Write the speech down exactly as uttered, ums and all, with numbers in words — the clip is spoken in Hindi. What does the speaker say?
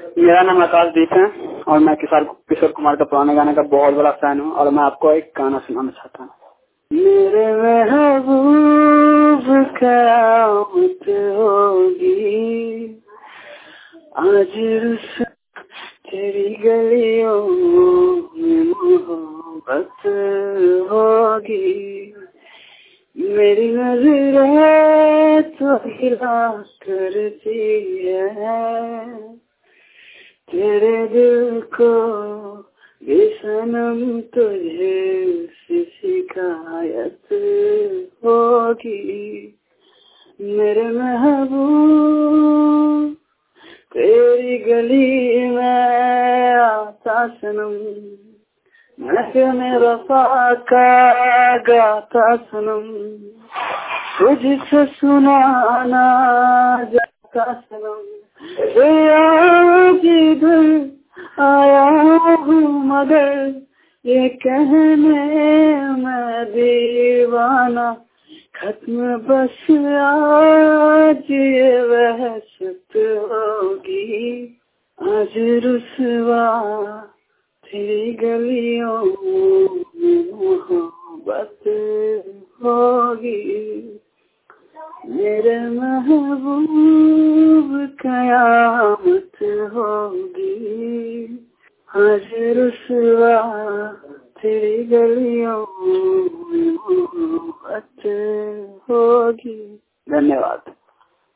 मेरा नाम आकाशदीप है और मैं किशोर किशोर कुमार का पुराने गाने का बहुत बड़ा फैन हूँ और मैं आपको एक गाना सुनाना चाहता हूँ। मेरे महबूब क़यामत होगी आज रुस तेरी गलियों में मोहब्बत होगी। मेरी नजरें तो हिला करती है तेरे दिल को बेसनम तुझे से शिकायत होगी। मेरे महबूब तेरी गली में आता सनम मैं वफा का गाता सनम तुझसे सुनाना जाता सनम जिधर आया हूँ मगर ये कहने मैं दीवाना खत्म बस आज ये वहशत होगी। आज रुसवा तेरी गलियों में मोहब्बत होगी। मेरे महबूब क़यामत होगी आज रुसवा तेरी गलियों में मोहब्बत होगी। धन्यवाद।